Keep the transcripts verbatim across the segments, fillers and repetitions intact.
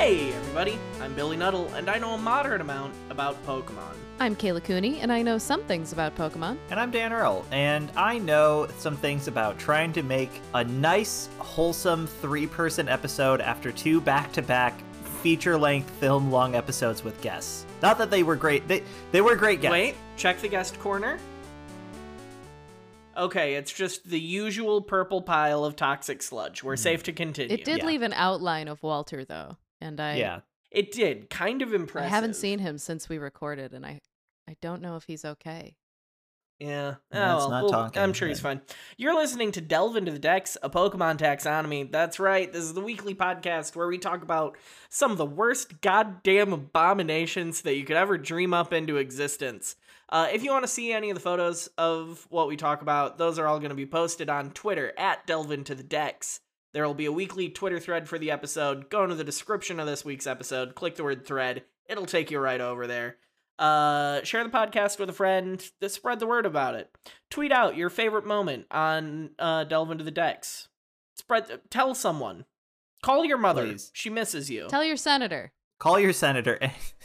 Hey everybody, I'm Billy Nuttall, and I know a moderate amount about Pokemon. I'm Kayla Cooney, and I know some things about Pokemon. And I'm Dan Earl, and I know some things about trying to make a nice, wholesome three-person episode after two back-to-back feature-length, film-long episodes with guests. Not that they were great. They they were great guests. Wait, check the guest corner. Okay, it's just the usual purple pile of toxic sludge. We're safe to continue. It did Yeah. leave an outline of Walter, though, and I Yeah. It did. Kind of I impressive. haven't seen him since we recorded, and I I don't know if he's okay. Yeah. Oh, Let's well, not well, talk I'm sure he's fine. You're listening to Delve into the Dex, a Pokemon taxonomy. That's right. This is the weekly podcast where we talk about some of the worst goddamn abominations that you could ever dream up into existence. Uh, if you want to see any of the photos of what we talk about, those are all going to be posted on Twitter at Delve into the Dex. There will be a weekly Twitter thread for the episode. Go into the description of this week's episode, click the word thread. It'll take you right over there. Uh, share the podcast with a friend. Just spread the word about it. Tweet out your favorite moment on uh, Delve into the Dex. Spread. Tell someone. Call your mother. Please. She misses you. Tell your senator. Call your senator.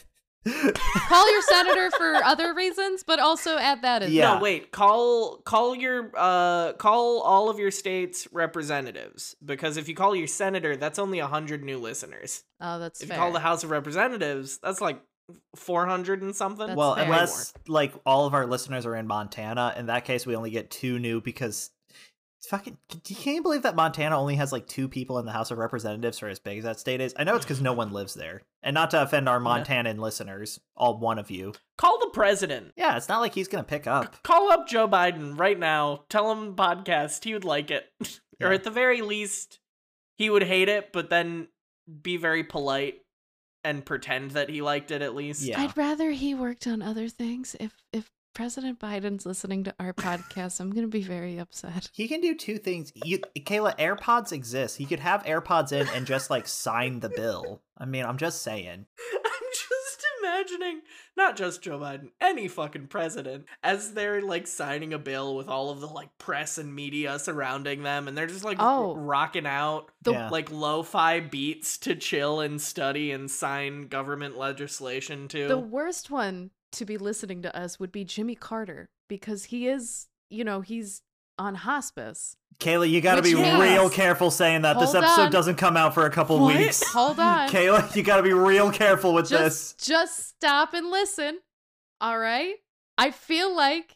Call your senator for other reasons, but also add that as Yeah. No, wait. Call call your uh call all of your state's representatives, because if you call your senator, that's only a hundred new listeners. Oh, that's If fair. you call the House of Representatives, that's like four hundred and something. That's well, fair. unless like all of our listeners are in Montana, in that case we only get two new because it's fucking. Can you believe that Montana only has like two people in the House of Representatives for as big as that state is? I know it's because no one lives there, and not to offend our Montanan listeners, all one of you. Call the president. Yeah, it's not like he's gonna pick up. Call up Joe Biden right now. Tell him podcast. He would like it. Or Yeah. at the very least, he would hate it, but then be very polite and pretend that he liked it at least. Yeah. I'd rather he worked on other things. If if President Biden's listening to our podcast, I'm gonna be very upset. He can do two things. You, Kayla, AirPods exist. He could have AirPods in and just like sign the bill. I mean, I'm just saying. I'm just imagining, not just Joe Biden, any fucking president, as they're like signing a bill with all of the like press and media surrounding them, and they're just like Oh. rocking out The- Yeah. like lo-fi beats to chill and study and sign government legislation to. The worst one to be listening to us would be Jimmy Carter, because he is, you know, he's on hospice. Kayla, you gotta Which be means- real careful saying that. This Hold episode on. doesn't come out for a couple What? weeks. Hold on. Kayla, you gotta be real careful with this. just just stop and listen. All right? I feel like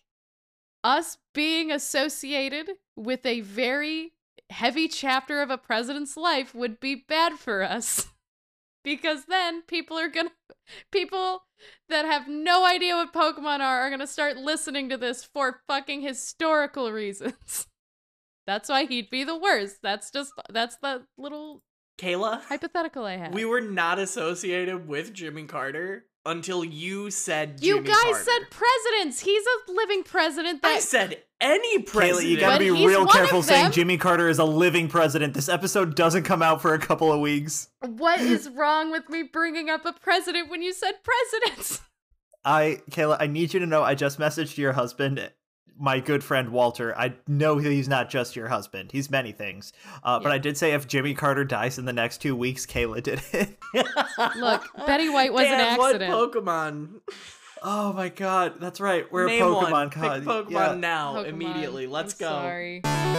us being associated with a very heavy chapter of a president's life would be bad for us. Because then people are gonna people that have no idea what Pokemon are are gonna start listening to this for fucking historical reasons. That's why he'd be the worst. That's just that's the little Kayla, hypothetical I had. we were not associated with Jimmy Carter until you said You Jimmy guys Carter. said presidents. He's a living president. That I said any president. Kayla, you gotta But be he's real one careful of saying them. Jimmy Carter is a living president. This episode doesn't come out for a couple of weeks. What is wrong with me bringing up a president when you said presidents? I, Kayla, I need you to know I just messaged your husband, my good friend Walter. I know he's not just your husband. He's many things. Uh, But Yeah. I did say if Jimmy Carter dies in the next two weeks, Kayla did it. Look, Betty White was Dan, an accident. What Pokemon? Oh my god, that's right. We're Name a Pokemon one. con. Pick Pokemon yeah. now, Pokemon. immediately. Let's I'm go. Sorry.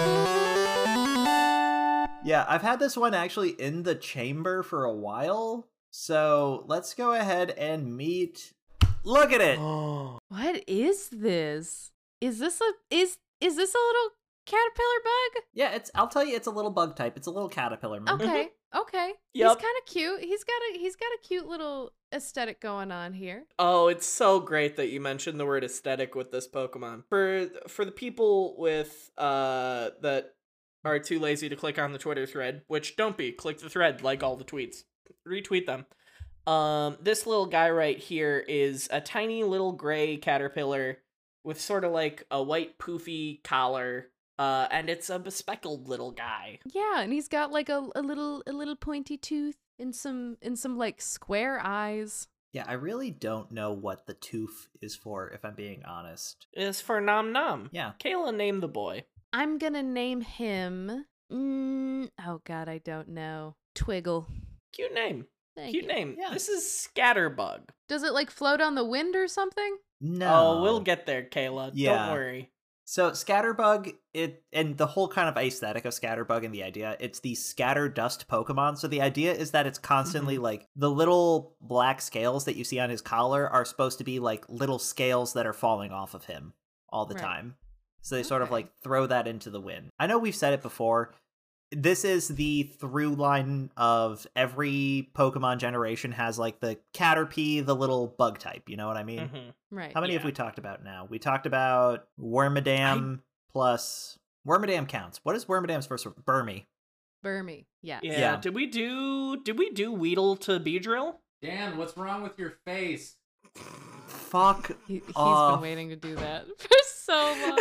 Yeah, I've had this one actually in the chamber for a while. So let's go ahead and meet. Look at it. Oh. What is this? Is this a is is this a little caterpillar bug? Yeah, it's. I'll tell you, it's a little bug type. It's a little caterpillar. Remember? Okay, okay. Yep. He's kind of cute. He's got a he's got a cute little aesthetic going on here. Oh, it's so great that you mentioned the word aesthetic with this Pokemon. For for the people with uh that are too lazy to click on the Twitter thread, which don't be, click the thread, like all the tweets. Retweet them. Um this little guy right here is a tiny little gray caterpillar with sort of like a white poofy collar. Uh and it's a bespeckled little guy. Yeah, and he's got like a, a little a little pointy tooth and some and some like square eyes. Yeah, I really don't know what the tooth is for, if I'm being honest. It's for Nom Nom. Yeah. Kayla, name the boy. I'm gonna name him. Mm, oh God, I don't know. Twiggle. Cute name. Thank Cute you. name. Yeah. This is Scatterbug. Does it like float on the wind or something? No. Oh, we'll get there, Kayla. Yeah. Don't worry. So Scatterbug, it and the whole kind of aesthetic of Scatterbug and the idea, it's the scatter dust Pokemon. So the idea is that it's constantly Mm-hmm. like the little black scales that you see on his collar are supposed to be like little scales that are falling off of him all the Right. time. So they sort of Okay. like throw that into the wind. I know we've said it before. This is the through line of every Pokemon generation has like the Caterpie, the little bug type. You know what I mean? Mhm. Right. How many have Yeah. we talked about now? We talked about Wormadam plus Wormadam counts. What is Wormadam's first word? Burmy. Burmy. Yes. Yeah. Yeah. Did we do did we do Weedle to Beedrill? Dan, what's wrong with your face? Fuck. He, he's off. been waiting to do that for so long.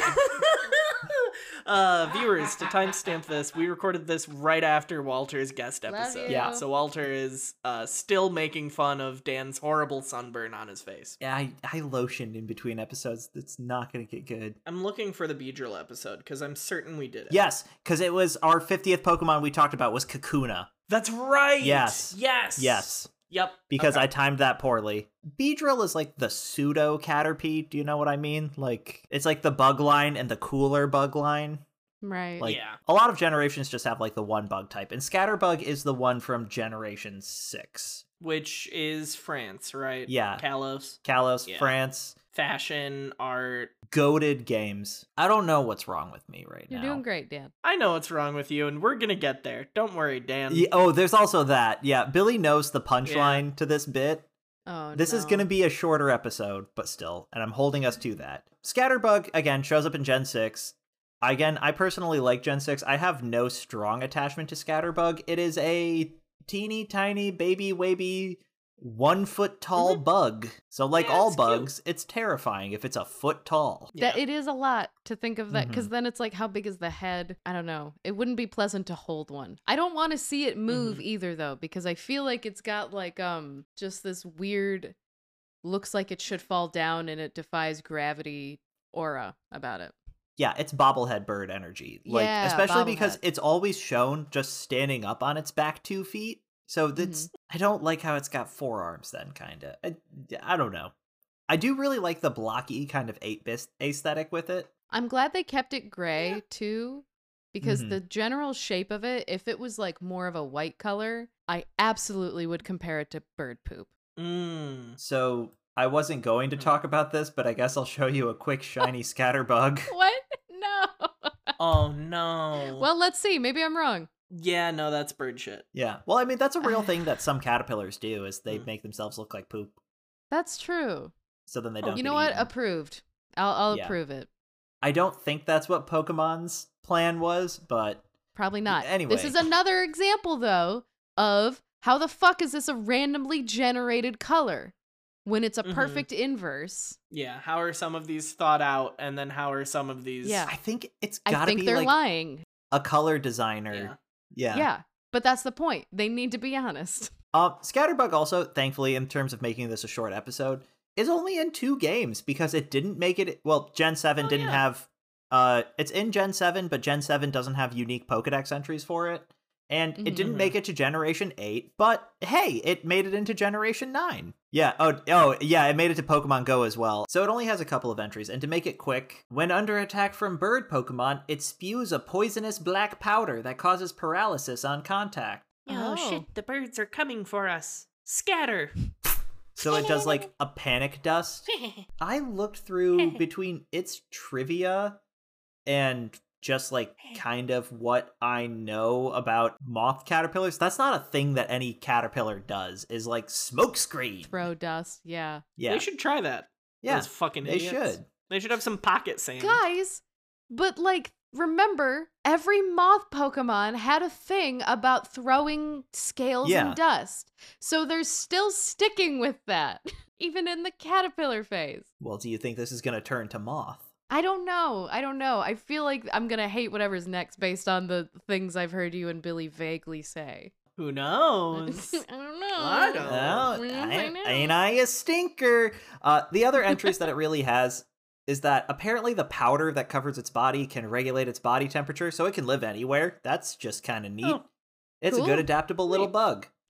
uh viewers, to timestamp this, we recorded this right after Walter's guest Love episode. you. Yeah. So Walter is uh still making fun of Dan's horrible sunburn on his face. Yeah, I, I lotioned in between episodes. That's not going to get good. I'm looking for the Beedrill episode because I'm certain we did it. Yes, because it was our fiftieth Pokemon we talked about was Kakuna. That's right. Yes. Yes. Yes, Yep. because Okay. I timed that poorly. Beedrill is like the pseudo Caterpie. Do you know what I mean? Like, it's like the bug line and the cooler bug line. Right. Like, Yeah. a lot of generations just have like the one bug type, and Scatterbug is the one from Generation six. Which is France, right? Yeah. Kalos. Kalos, Yeah. France, Fashion, art. goated games. I don't know what's wrong with me right You're now. doing great, Dan. I know what's wrong with you, and we're gonna get there. Don't worry, Dan. Yeah, oh, there's also that. Yeah, Billy knows the punchline to this bit. Oh, This is no. going to be a shorter episode, but still, and I'm holding us to that. Scatterbug, again, shows up in Gen six. Again, I personally like Gen six. I have no strong attachment to Scatterbug. It is a teeny tiny baby wavy one foot tall bug. So like Yeah, all it's cute. bugs, it's terrifying if it's a foot tall. That Yeah. it is a lot to think of that because Mhm. then it's like, how big is the head? I don't know. It wouldn't be pleasant to hold one. I don't want to see it move Mhm. either though because I feel like it's got like um just this weird, looks like it should fall down and it defies gravity aura about it. Yeah, it's bobblehead bird energy. Like Yeah, especially because bobblehead. it's always shown just standing up on its back two feet. So that's Mm-hmm. I don't like how it's got four arms then kinda. I, I don't know. I do really like the blocky kind of eight bit aesthetic with it. I'm glad they kept it gray too because Mhm. the general shape of it, if it was like more of a white color, I absolutely would compare it to bird poop. Mm. So I wasn't going to talk about this, but I guess I'll show you a quick shiny scatterbug. What? No. Oh no. Well, let's see. Maybe I'm wrong. yeah, no, that's bird shit. Yeah. Well, I mean that's a real thing that some caterpillars do is they Mm. make themselves look like poop. That's true. So then they Oh, don't You get know what? eaten. Approved. I'll I'll Yeah. approve it. I don't think that's what Pokemon's plan was, but Probably not. Anyway. This is another example though of how the fuck is this a randomly generated color when it's a Mhm. perfect inverse? Yeah, how are some of these thought out, and then how are some of these? Yeah. I think it's I gotta think be they're like lying. a color designer. Yeah. Yeah. Yeah. But that's the point. They need to be honest. Uh, Scatterbug also, thankfully, in terms of making this a short episode, is only in two games because it didn't make it. Well, Gen seven Oh, didn't yeah. have. Uh, it's in Gen seven, but Gen seven doesn't have unique Pokedex entries for it, and it didn't Mhm. make it to Generation eight. But hey, it made it into Generation nine. Yeah. Oh, oh, yeah. It made it to Pokemon Go as well. So it only has a couple of entries. And to make it quick, when under attack from bird Pokemon, it spews a poisonous black powder that causes paralysis on contact. Oh, Oh. shit, the birds are coming for us. Scatter. So it does like a panic dust. I looked through between its trivia and just like kind of what I know about moth caterpillars. That's not a thing that any caterpillar does, is like smoke screen. Throw dust. Yeah. Yeah. They should try that. yeah. Those fucking They idiots. should. They should have some pocket sand. Guys, but like, remember, every moth Pokemon had a thing about throwing scales Yeah. and dust. So they're still sticking with that, even in the caterpillar phase. Well, do you think this is going to turn to moth? I don't know. I don't know. I feel like I'm going to hate whatever's next based on the things I've heard you and Billy vaguely say. Who knows? I don't know. I don't. Oh, Yes, I, I know. ain't I a stinker? Uh, the other entries that it really has is that apparently the powder that covers its body can regulate its body temperature, so it can live anywhere. That's just kind of neat. Oh, it's cool. a good adaptable little Neat. bug.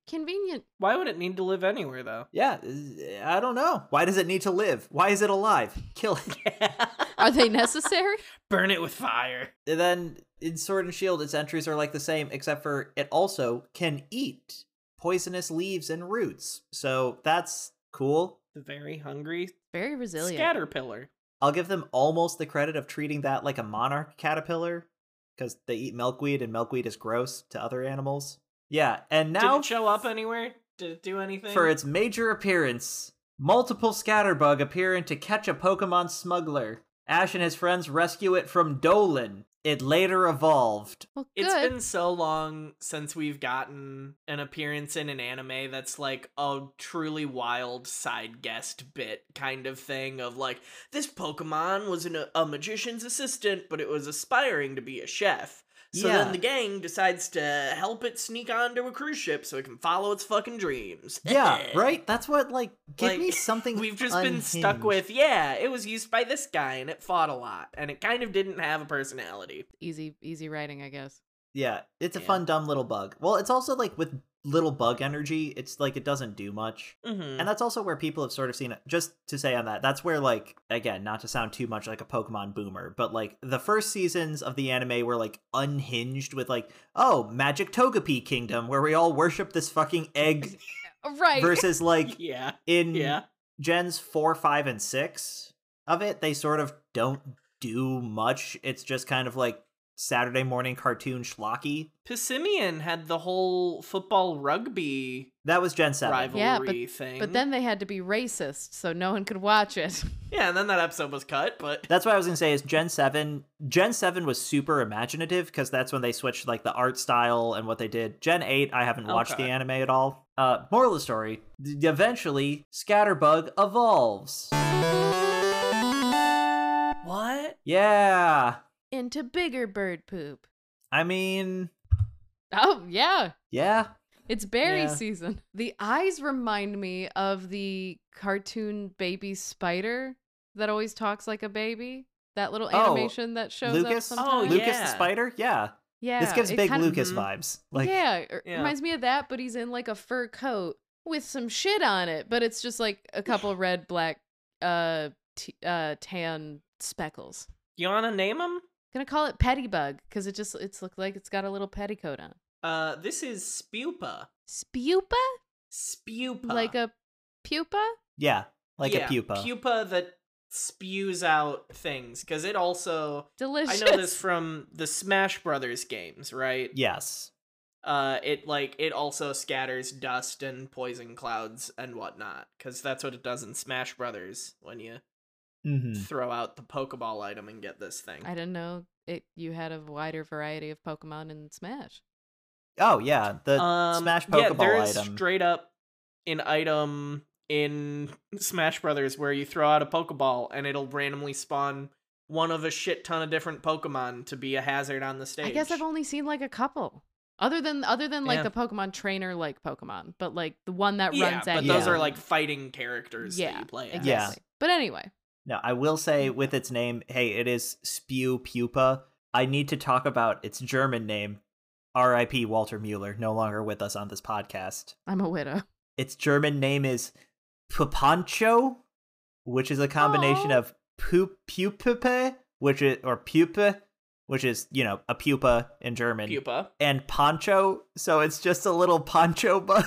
Convenient. Why would it need to live anywhere, though? Yeah, I don't know. Why does it need to live? Why is it alive? Kill it. Are they necessary? Burn it with fire. And then in Sword and Shield, its entries are like the same, except for it also can eat poisonous leaves and roots. So that's cool. The very hungry Very resilient. Scatterpillar. I'll give them almost the credit of treating that like a monarch caterpillar, because they eat milkweed, and milkweed is gross to other animals. Yeah, and now... Did it show up anywhere? Did it do anything? For its major appearance, multiple Scatterbug appear in To Catch a Pokemon Smuggler. Ash and his friends rescue it from Dolan. It later evolved. Well, good. It's been so long since we've gotten an appearance in an anime that's like a truly wild side guest bit kind of thing of like, this Pokemon was an, a magician's assistant, but it was aspiring to be a chef. So Yeah. then the gang decides to help it sneak onto a cruise ship so it can follow its fucking dreams. Yeah, right? That's what, like, give Like, me something We've just been stuck unhinged. with, yeah, it was used by this guy and it fought a lot and it kind of didn't have a personality. Easy, easy writing, I guess. Yeah, it's a Yeah. fun, dumb little bug. Well, it's also, like, with little bug energy, it's like it doesn't do much. Mm-hmm. And that's also where people have sort of seen it. Just to say on that, that's where, like, again, not to sound too much like a Pokemon boomer, but, like, the first seasons of the anime were, like, unhinged with, like, oh, Magic Togepi Kingdom, where we all worship this fucking egg, Right. versus, like, yeah, in yeah. gens four, five, and six of it, they sort of don't do much. It's just kind of like Saturday morning cartoon schlocky. Pissimian had the whole football rugby That was Gen seven. rivalry Yeah, but- thing. But then they had to be racist, so no one could watch it. yeah, and then that episode was cut, but That's what I was gonna say is Gen seven. Gen seven was super imaginative because that's when they switched like the art style and what they did. Gen eight, I haven't watched Okay. the anime at all. Uh, moral of the story: d- eventually, Scatterbug evolves. what? Yeah, Into bigger bird poop. I mean, Oh, yeah. yeah, It's berry Yeah. season. The eyes remind me of the cartoon baby spider that always talks like a baby. That little Oh, animation that shows Lucas. up sometimes. Oh, Lucas yeah. the Spider. Yeah, Yeah. this gives it big kind of- Lucas Mhm. vibes. Like, yeah, it Yeah. reminds me of that, but he's in like a fur coat with some shit on it, but it's just like a couple red, black, uh, t- uh, tan speckles. You want to name him? Gonna call it Pettybug because it just it's look like it's got a little petticoat on. Uh, this is Spupa. Spupa, Spupa. like a pupa. yeah, like yeah, a pupa. Pupa that spews out things. Because it also... Delicious. I know this from the Smash Brothers games, right? Yes. Uh, it, like, it also scatters dust and poison clouds and whatnot. Because that's what it does in Smash Brothers when you Mm-hmm. throw out the Pokeball item and get this thing. I didn't know it. You had a wider variety of Pokemon in Smash. Oh yeah, the Um, Smash yeah, Pokeball there is item. straight up an item in Smash Brothers where you throw out a Pokeball and it'll randomly spawn one of a shit ton of different Pokemon to be a hazard on the stage. I guess I've only seen like a couple, other than other than like Yeah. the Pokemon trainer like Pokemon, but like the one that yeah, runs but at those Yeah. are like fighting characters yeah, that you play as. exactly. Yeah. But anyway, No, I will say with its name, hey, it is Spew Pupa. I need to talk about its German name. R I P Walter Mueller, no longer with us on this podcast. I'm a widow. Its German name is Pupancho, which is a combination Aw. of pu- pupape, which is or pupa, which is, you know, a pupa in German, Pupa. and poncho, so it's just a little poncho bug.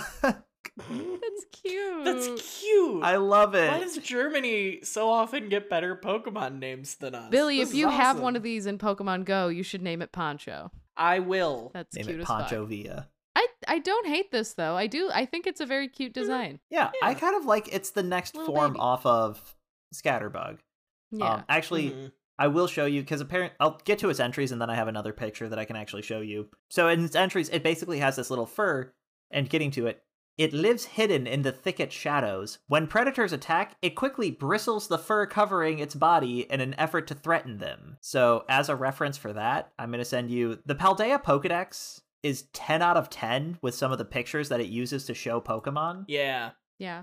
That's cute. That's cute. I love it. Why does Germany so often get better Pokemon names than us? Billy, This if is you have awesome. one of these in Pokemon Go, you should name it Poncho. I will. That's Name cute it as Poncho fuck. Villa. I I don't hate this though. I do. I think it's a very cute design. Yeah, I Yeah. kind of like it's the next Little form baby. off of Scatterbug. Yeah. Um, actually, Mhm. I will show you because apparently I'll get to its entries and then I have another picture that I can actually show you. So in its entries, it basically has this little fur, and getting to it, it lives hidden in the thicket shadows. When predators attack, it quickly bristles the fur covering its body in an effort to threaten them. So as a reference for that, I'm going to send you the Paldea Pokedex is ten out of ten with some of the pictures that it uses to show Pokemon. Yeah. yeah.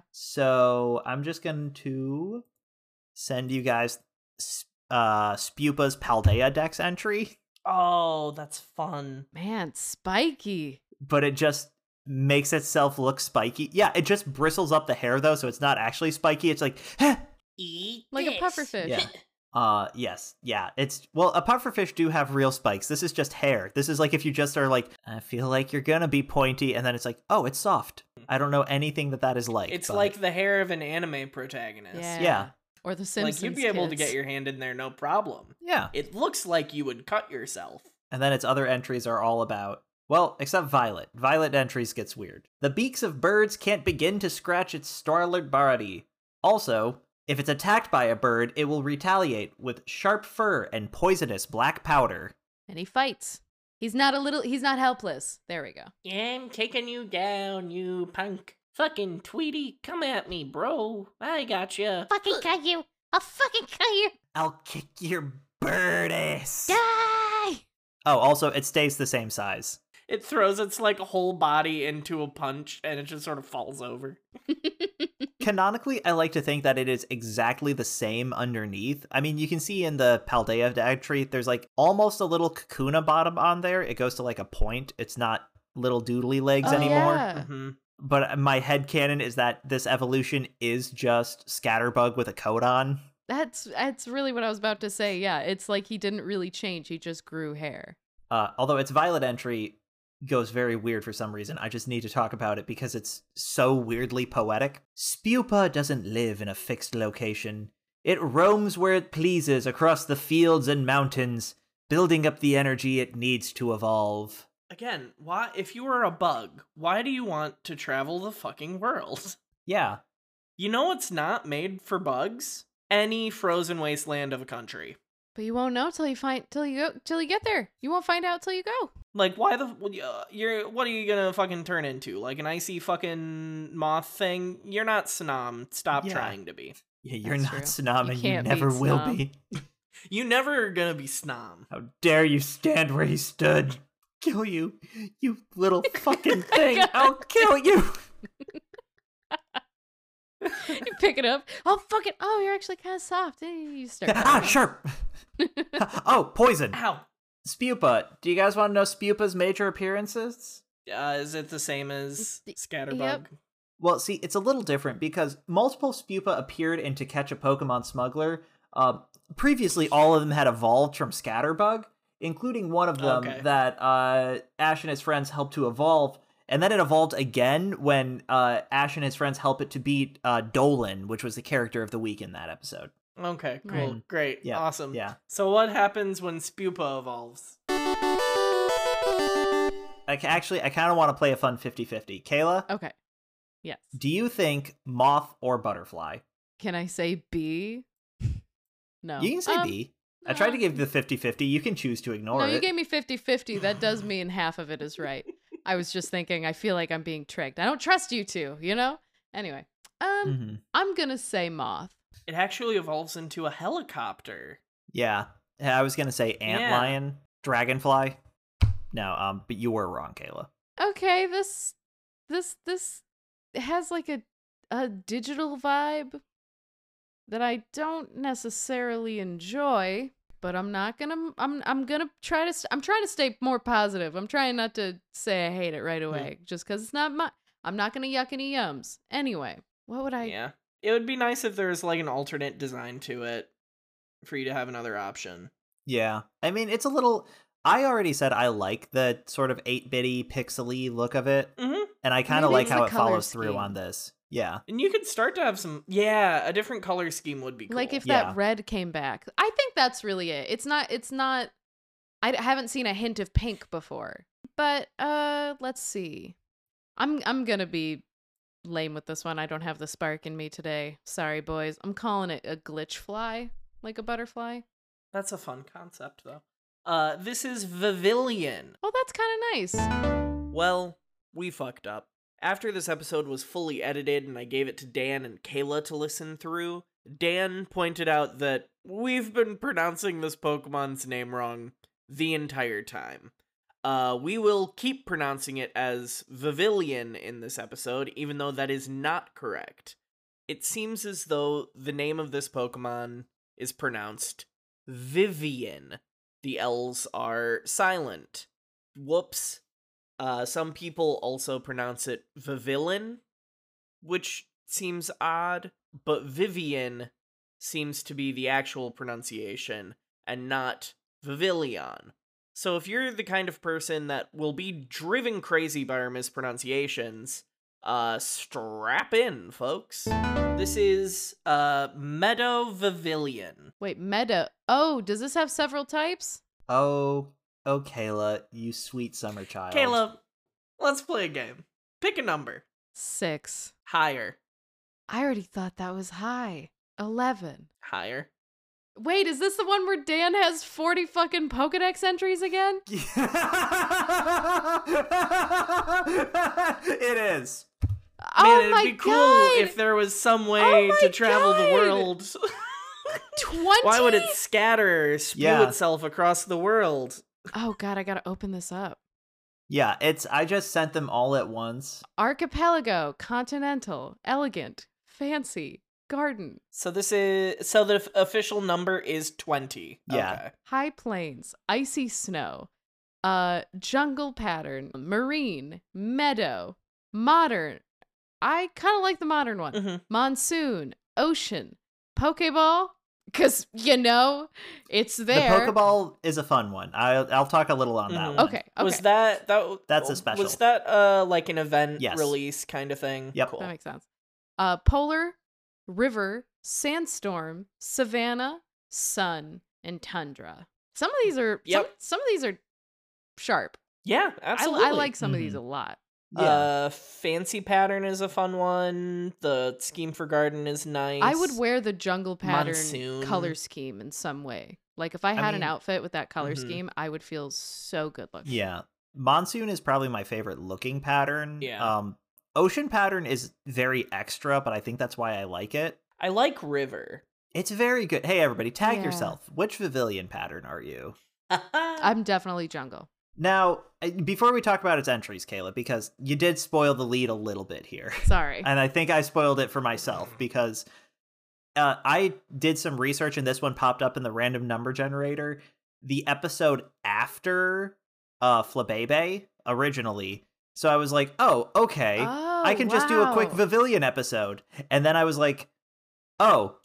So I'm just going to send you guys uh, Spupa's Paldea Dex entry, Oh, that's fun. Man, spiky. but it just makes itself look spiky. Yeah, it just bristles up the hair though, so it's not actually spiky. It's like, "Huh." Eat Like this. a pufferfish. Yeah. Uh, yes, yeah. It's well, a pufferfish do have real spikes. This is just hair. This is like if you just are like, I feel like you're gonna be pointy, and then it's like, oh, it's soft. I don't know anything that that is like. It's but- like the hair of an anime protagonist. Yeah. Yeah. Or the Simpsons Like, you'd be able to kids. get your hand in there no problem. yeah. It looks like you would cut yourself. And then its other entries are all about, well, except Violet. Violet entries gets weird. The beaks of birds can't begin to scratch its starlit body. Also, if it's attacked by a bird, it will retaliate with sharp fur and poisonous black powder. And he fights. He's not a little. He's not helpless. There we go. Yeah, I'm taking you down, you punk. Fucking Tweety, come at me, bro. I got you. Fucking cut you. I'll fucking cut you. I'll kick your bird ass. Die! Oh, also, it stays the same size. It throws its like whole body into a punch, and it just sort of falls over. Canonically, I like to think that it is exactly the same underneath. I mean, you can see in the Paldea entry, there's like almost a little Kakuna bottom on there. It goes to like a point. It's not little doodly legs Oh, anymore. yeah. hmm But my headcanon is that this evolution is just Scatterbug with a coat on. That's that's really what I was about to say. Yeah, it's like he didn't really change. He just grew hair. Uh, although its Violet entry goes very weird for some reason. I just need to talk about it because it's so weirdly poetic. Spupa doesn't live in a fixed location. It roams where it pleases across the fields and mountains, building up the energy it needs to evolve. Again, why? If you were a bug, why do you want to travel the fucking world? Yeah. You know it's not made for bugs? Any frozen wasteland of a country. But you won't know till you find till you go till you get there. You won't find out till you go. Like, why the uh, you're? What are you gonna fucking turn into? Like an icy fucking moth thing? You're not Snom. Stop Yeah. trying to be. Yeah, you're That's not true. Snom You and you can't never beat will Snom. be. You never are gonna be Snom. How dare you stand where he stood? Kill you, you little fucking thing. God. I'll kill you. You pick it up. Oh fuck it. Oh, you're actually kind of soft. Eh, You start. Ah, crying. sharp. Oh, poison. Ow. Spupa. Do you guys want to know Spupa's major appearances? Uh, is it the same as Y- Scatterbug? yep. Well, see, it's a little different because multiple Spupa appeared in To Catch a Pokemon Smuggler. Uh, previously, all of them had evolved from Scatterbug, including one of them Okay. that uh, Ash and his friends helped to evolve. And then it evolved again when uh, Ash and his friends helped it to beat uh, Dolan, which was the character of the week in that episode. Okay, cool, Right. great, Yeah, awesome. yeah. So what happens when Spupa evolves? I ca- actually, I kind of want to play a fun fifty-fifty. Kayla, Okay. Yes. do you think moth or butterfly? Can I say B? No. You can say Um, B. I tried to no. give you the fifty-fifty. You can choose to ignore No, it. you gave me fifty-fifty. That does mean half of it is right. I was just thinking, I feel like I'm being tricked. I don't trust you two, you know? Anyway, um, Mhm. I'm gonna say moth. It actually evolves into a helicopter. Yeah. Yeah, I was going to say Yeah. antlion, dragonfly. No, um, but you were wrong, Kayla. Okay, this, this, this has like a, a digital vibe that I don't necessarily enjoy, but I'm not gonna, I'm, I'm gonna try to, st- I'm trying to stay more positive. I'm trying not to say I hate it right away, just because it's not my, I'm not gonna yuck any yums. Anyway, what would I, Yeah. It would be nice if there was like an alternate design to it for you to have another option. Yeah. I mean, it's a little. I already said I like the sort of eight-bitty, pixely look of it, Mm-hmm. and I kind of Maybe like it's how the it color follows through scheme. on this. Yeah. And you could start to have some, yeah, a different color scheme would be cool. like if Yeah. that red came back? I think that's really it. It's not, it's not, I d- haven't seen a hint of pink before, but, uh, let's see. I'm, I'm gonna be lame with this one. I don't have the spark in me today. Sorry, boys. I'm calling it a glitch fly, like a butterfly. That's a fun concept, though. Uh, this is Vivillon. Oh, that's kind of nice. Well, we fucked up. After this episode was fully edited and I gave it to Dan and Kayla to listen through, Dan pointed out that we've been pronouncing this Pokemon's name wrong the entire time. Uh, we will keep pronouncing it as Vivillon in this episode, even though that is not correct. It seems as though the name of this Pokemon is pronounced Vivian. The L's are silent. Whoops. Uh, some people also pronounce it Vivillin, which seems odd, but Vivian seems to be the actual pronunciation and not Vivillon. So if you're the kind of person that will be driven crazy by our mispronunciations, uh, strap in, folks. This is, uh, Meadow Vivillon. Wait, Meadow. Oh, does this have several types? Oh, oh, Kayla, you sweet summer child. Caleb, let's play a game. Pick a number. Six. Higher. I already thought that was high. Eleven. Higher. Wait, is this the one where Dan has forty fucking Pokedex entries again? It is. Oh Man, it'd my be cool god! if there was some way Oh my to travel the God! world. twenty? Why would it scatter, spew Yeah. itself across the world? Oh god, I gotta open this up. Yeah, it's. I just sent them all at once. Archipelago, continental, elegant, fancy, garden, So this is so the f- official number is twenty. Yeah. Okay. high plains, icy snow, uh, jungle pattern, marine, meadow, modern. I kind of like the modern one. Mhm. Monsoon, ocean, Pokeball, because you know it's there. The Pokeball is a fun one. I'll, I'll talk a little on that Mhm. one. Okay, okay, Was that that? That's a special. Was that uh like an event Yes. release kind of thing? Yep. Cool. that makes sense. Uh, polar, river, sandstorm, savanna, sun, and tundra. Some of these are Yep. some, some of these are sharp. Yeah, I, absolutely. I like some of these Mhm. a lot. Yeah. Uh, fancy pattern is a fun one. The scheme for garden is nice. I would wear the jungle pattern Monsoon. color scheme in some way. Like if I had an mean- outfit with that color Mhm. scheme, I would feel so good looking. Yeah. Monsoon is probably my favorite looking pattern. Yeah. Um, Ocean pattern is very extra, but I think that's why I like it. I like river. It's very good. Hey, everybody, tag Yeah. yourself. Which Pavilion pattern are you? I'm definitely jungle. Now, uh, before we talk about its entries, Caleb, because you did spoil the lead a little bit here. Sorry. And I think I spoiled it for myself because uh, I did some research and this one popped up in the random number generator. The episode after uh, Flabebe originally. So I was like, oh, okay. Oh, I can just do a quick wow. Pavilion episode. And then I was like, oh,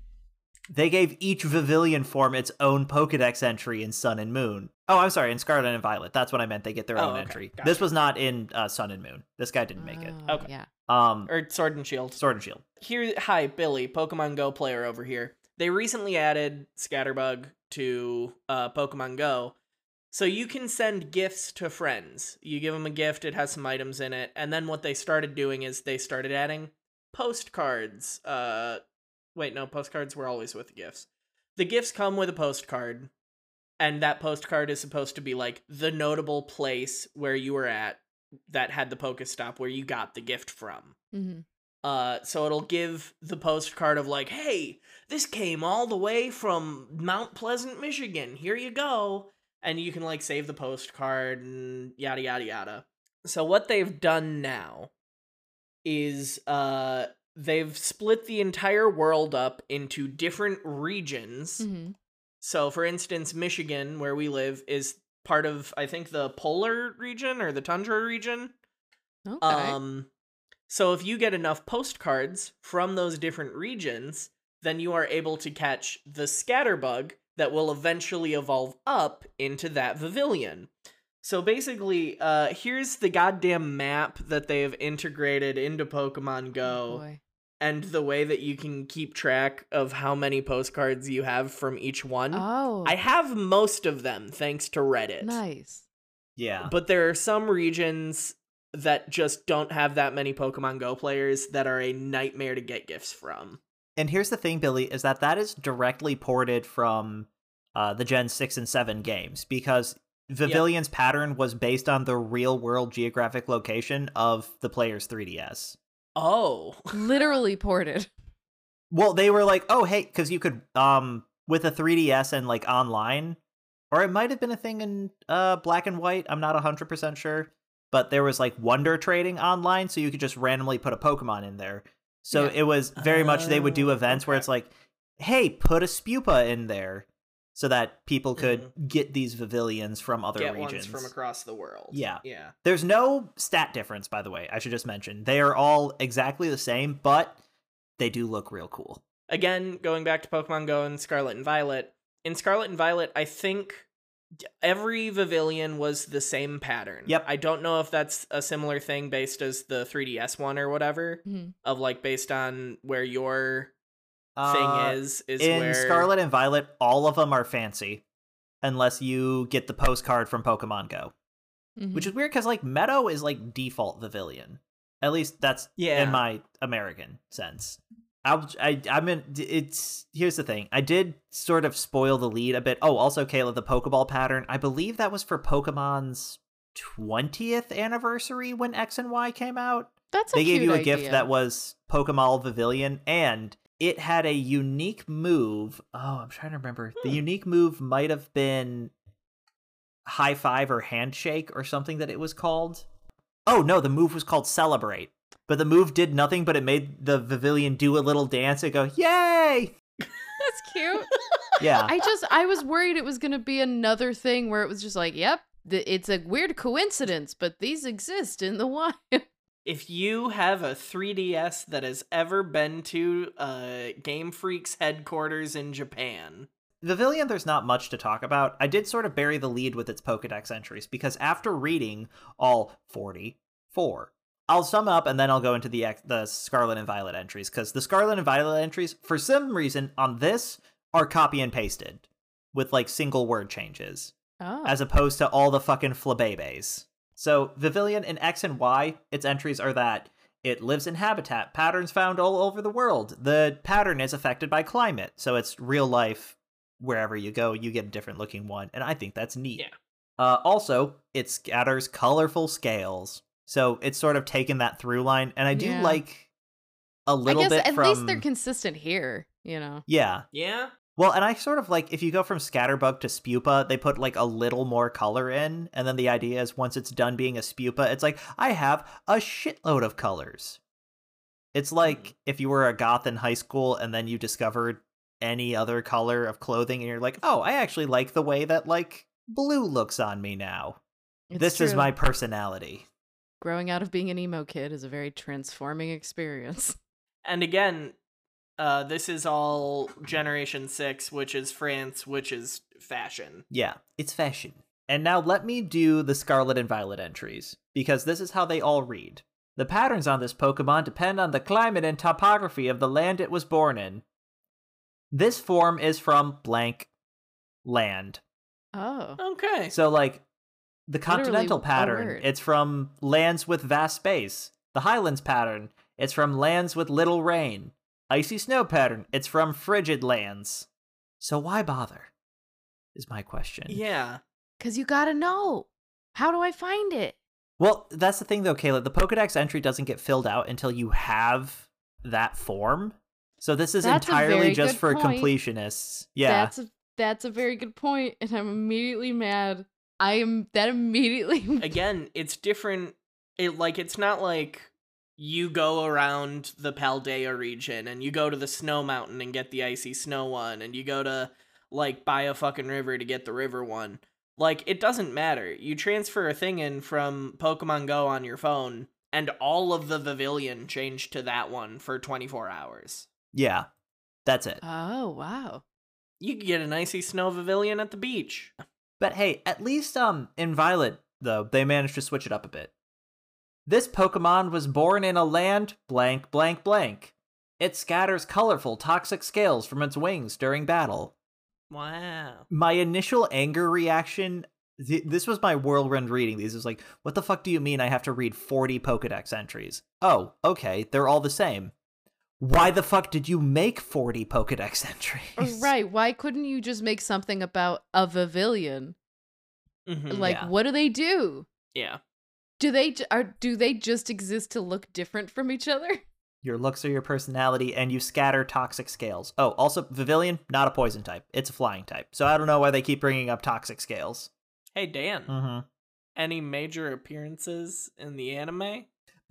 they gave each Pavilion form its own Pokedex entry in Sun and Moon. Oh, I'm sorry, in Scarlet and Violet. That's what I meant. They get their Oh, own okay. entry. Gotcha. This was not in uh, Sun and Moon. This guy didn't make it. Oh, Okay. Yeah. Um, Or Sword and Shield. Sword and Shield. Here, hi, Billy, Pokemon Go player over here. They recently added Scatterbug to uh, Pokemon Go, so you can send gifts to friends. You give them a gift, it has some items in it, and then what they started doing is they started adding postcards. Uh, wait, no, postcards were always with the gifts. The gifts come with a postcard, and that postcard is supposed to be like the notable place where you were at that had the Pokestop where you got the gift from. hmm Uh, so it'll give the postcard of like, hey, this came all the way from Mount Pleasant, Michigan. Here you go. And you can like save the postcard and yada yada yada. So what they've done now is uh they've split the entire world up into different regions. hmm So for instance, Michigan, where we live, is part of I think the polar region or the tundra region. Okay. Um, so if you get enough postcards from those different regions, then you are able to catch the Scatterbug that will eventually evolve up into that Pavilion. So basically, uh, here's the goddamn map that they have integrated into Pokemon Oh, Go, boy. and the way that you can keep track of how many postcards you have from each one. Oh, I have most of them thanks to Reddit. nice. Yeah. But there are some regions that just don't have that many Pokemon Go players that are a nightmare to get gifts from. And here's the thing, Billy, is that that is directly ported from uh, the Gen six and seven games, because Pavillion's pattern was based on the real-world geographic location of the player's three D S. Oh. Literally ported. Well, they were like, oh, hey, because you could, um, with a three D S and, like, online, or it might have been a thing in uh, Black and White, I'm not one hundred percent sure, but there was, like, Wonder Trading online, so you could just randomly put a Pokemon in there. So Yeah. it was very much they would do Oh, events where okay. it's like, hey, put a Spupa in there. so that people could get these Vivilions from other Get regions. ones from across the world. Yeah. Yeah. There's no stat difference, by the way, I should just mention. They are all exactly the same, but they do look real cool. Again, going back to Pokemon Go and Scarlet and Violet. In Scarlet and Violet, I think every Vivilion was the same pattern. Yep. I don't know if that's a similar thing based as the three D S one or whatever, Mhm. of like based on where your Uh, thing is is in where Scarlet and Violet, all of them are fancy, unless you get the postcard from Pokemon Go, Mhm. which is weird because like Meadow is like default Vivilion. At least that's Yeah. in my American sense. I'll, I I mean it's here's the thing. I did sort of spoil the lead a bit. Oh, also Kayla, the Pokeball pattern. I believe that was for Pokemon's twentieth anniversary when X and Y came out. That's a They gave cute you a gift idea. that was Pokemon Vivilion, and it had a unique move. Oh, I'm trying to remember. The Hmm. unique move might have been High Five or Handshake or something that it was called. Oh, no, the move was called Celebrate. But the move did nothing, but it made the Vivilion do a little dance and go, yay! That's cute. Yeah. I just I was worried it was gonna be another thing where it was just like, yep, th- it's a weird coincidence, but these exist in the wild. if you have a three D S that has ever been to uh, Game Freak's headquarters in Japan, Vivilion, there's not much to talk about. I did sort of bury the lead with its Pokedex entries, because after reading all forty-four, I'll sum up and then I'll go into the X- the Scarlet and Violet entries, because the Scarlet and Violet entries, for some reason, on this, are copy and pasted, with like single word changes, Oh. as opposed to all the fucking flabebes. So, Vivilion in X and Y, its entries are that it lives in habitat, patterns found all over the world. The pattern is affected by climate, so it's real life. Wherever you go, you get a different looking one, and I think that's neat. Yeah. Uh, also, it scatters colorful scales, so it's sort of taken that through line, and I do Yeah. like a I little guess bit at from. least they're consistent here, you know. Yeah. yeah, Well, and I sort of like if you go from Scatterbug to Spupa, they put like a little more color in, and then the idea is once it's done being a Spupa, it's like I have a shitload of colors. It's like if you were a goth in high school and then you discovered any other color of clothing and you're like, oh, I actually like the way that like blue looks on me now. It's this is true. my personality. Growing out of being an emo kid is a very transforming experience. and again, uh, this is all Generation Six, which is France, which is fashion. Yeah, it's fashion. And now let me do the Scarlet and Violet entries, because this is how they all read. The patterns on this Pokemon depend on the climate and topography of the land it was born in. This form is from blank land. Oh. Okay. So, like, the Literally continental a pattern, word. it's from lands with vast space. The highlands pattern, it's from lands with little rain. Icy snow pattern, it's from frigid lands. So why bother? Is my question. Yeah. Because you gotta know. How do I find it? Well, that's the thing though, Kayla. The Pokedex entry doesn't get filled out until you have that form. So this is That's a entirely very just good for point. completionists. Yeah. That's a that's a very good point, and I'm immediately mad. I am that immediately Again, it's different. It like it's not like you go around the Paldea region and you go to the snow mountain and get the icy snow one, and you go to like buy a fucking river to get the river one. Like, it doesn't matter. You transfer a thing in from Pokemon Go on your phone, and all of the Vivilion change to that one for twenty-four hours. Yeah. That's it. Oh, wow. You could get an icy snow Vivilion at the beach. But hey, at least um in Violet, though, they managed to switch it up a bit. This Pokemon was born in a land blank blank blank. It scatters colorful toxic scales from its wings during battle. Wow. My initial anger reaction, th- this was my whirlwind reading these. It was like, what the fuck do you mean I have to read forty Pokedex entries? Oh, okay, they're all the same. Why the fuck did you make forty Pokedex entries? Right. Why couldn't you just make something about a Vivilion? Mhm. Like, Yeah. what do they do? Yeah. Do they j- are do they just exist to look different from each other? Your looks are your personality, and you scatter toxic scales. Oh, also, Vivilion, not a poison type. It's a flying type. So I don't know why they keep bringing up toxic scales. Hey, Dan. Mm-hmm. Any major appearances in the anime?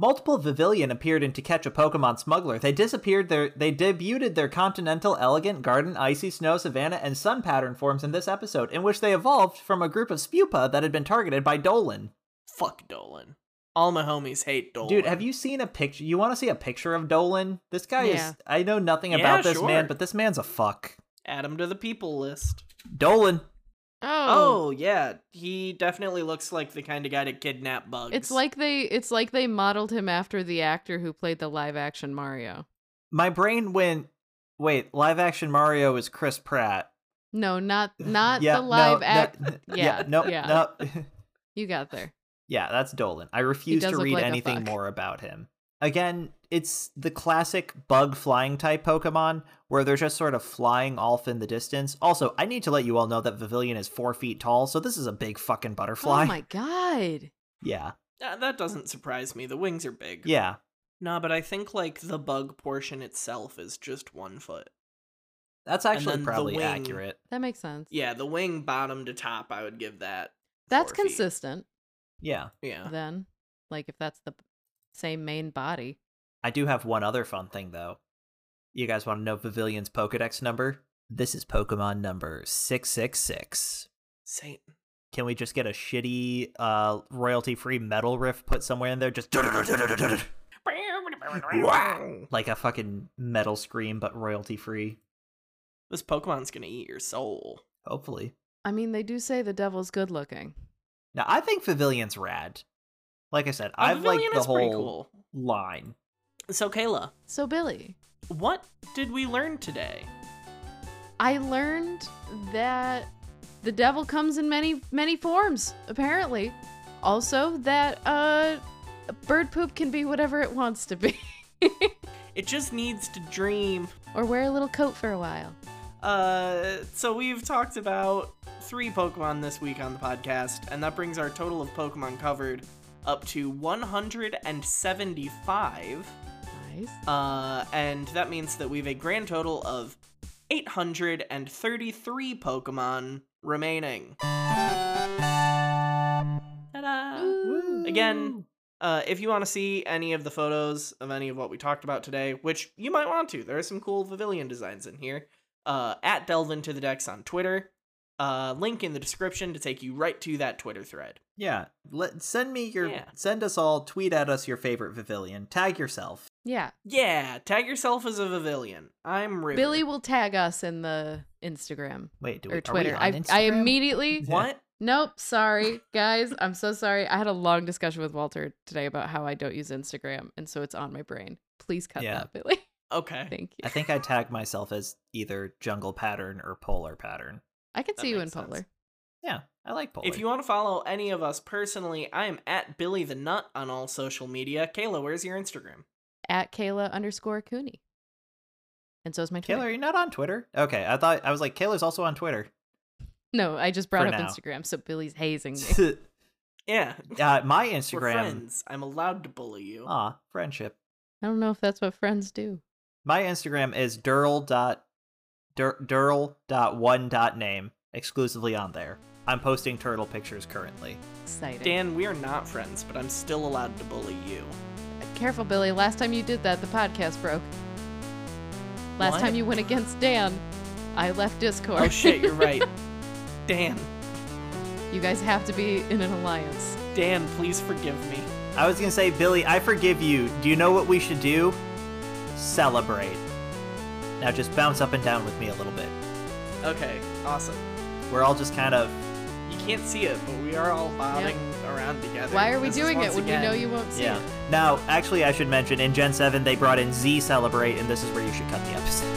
Multiple Vivillon appeared in To Catch a Pokemon Smuggler. They disappeared their they debuted their Continental, Elegant, Garden, Icy, Snow, Savannah, and Sun pattern forms in this episode, in which they evolved from a group of Spupa that had been targeted by Dolan. Fuck Dolan. All my homies hate Dolan. Dude, have you seen a picture? You want to see a picture of Dolan? This guy Yeah. is... I know nothing Yeah, about this sure. man, but this man's a fuck. Add him to the people list. Dolan. Oh, yeah. He definitely looks like the kind of guy to kidnap bugs. It's like they it's like they modeled him after the actor who played the live action Mario. My brain went... Wait, live-action Mario is Chris Pratt. No, not not yeah, the live no, act. no, yeah, no, yeah. no. You got there. Yeah, that's Dolan. I refuse does to look read like a anything fuck. more about him. Again, it's the classic bug flying type Pokemon where they're just sort of flying off in the distance. Also, I need to let you all know that Vivillon is four feet tall, so this is a big fucking butterfly. Oh my god. Yeah. Uh, that doesn't surprise me. The wings are big. Yeah. No, but I think, like, the bug portion itself is just one foot. That's And actually then the probably wing- accurate. That makes sense. Yeah, the wing bottom to top, I would give that. That's four feet. consistent Yeah. Yeah. then. Like if that's the same main body. I do have one other fun thing, though. You guys want to know Vivillion's Pokedex number? This is Pokemon number six six six. Satan. Can we just get a shitty, uh, royalty-free metal riff put somewhere in there? Just like a fucking metal scream, but royalty-free. This Pokemon's gonna eat your soul. Hopefully. I mean, they do say the devil's good looking. Now, I think Vivillion's rad. Like I said, Oh, I've liked Vivillon the is pretty whole cool. line. So, Kayla, So Billy, what did we learn today? I learned that the devil comes in many many forms, apparently. Also that uh bird poop can be whatever it wants to be. It just needs to dream. Or wear a little coat for a while. Uh, so we've talked about three Pokemon this week on the podcast, and that brings our total of Pokemon covered up to one hundred seventy-five. Nice. Uh, and that means that we have a grand total of eight hundred thirty-three Pokemon remaining. Ta-da! Ooh. Again, uh, if you want to see any of the photos of any of what we talked about today, which you might want to, there are some cool Vivillon designs in here, uh, at Delve Into the Dex on Twitter. Uh, link in the description to take you right to that Twitter thread. Yeah. Let send me your Yeah. send us all, tweet at us your favorite Vivillon. Tag yourself. Yeah. Yeah, tag yourself as a Vivillon. I'm River. Billy will tag us in the Instagram Wait, do we or are we Twitter. on I I Instagram? immediately What? Nope, sorry, guys. I'm so sorry. I had a long discussion with Walter today about how I don't use Instagram, and so it's on my brain. Please cut Yeah. that, Billy. Okay. Thank you. I think I tagged myself as either Jungle Pattern or Polar Pattern. I can That see you in makes sense. Polar. Yeah, I like Polar. If you want to follow any of us personally, I am at Billy the Nut on all social media. Kayla, where's your Instagram? At Kayla underscore Cooney. And so is my Twitter. Kayla, are you not on Twitter? Okay, I thought I was like Kayla's also on Twitter. No, I just brought For up now. Instagram, so Billy's hazing me. Yeah. uh, my We're Instagram. friends. I'm allowed to bully you. Aw, friendship. I don't know if that's what friends do. My Instagram is durl dot dur- durl dot one dot name, exclusively on there. I'm posting turtle pictures currently. Exciting. Dan, we are not friends, but I'm still allowed to bully you. Careful, Billy. Last time you did that, the podcast broke. Last What? time you went against Dan, I left Discord. Oh shit, you're right. Dan. You guys have to be in an alliance. Dan, please forgive me. I was gonna say, Billy, I forgive you. Do you know what we should do? Celebrate. Now just bounce up and down with me a little bit. Okay, awesome. We're all just kind of... You can't see it, but we are all bobbing around together. Why are we This is doing it once when again- we know you won't see Yeah. it? Now, actually, I should mention, in Gen seven, they brought in Z Celebrate, and this is where you should cut the episode.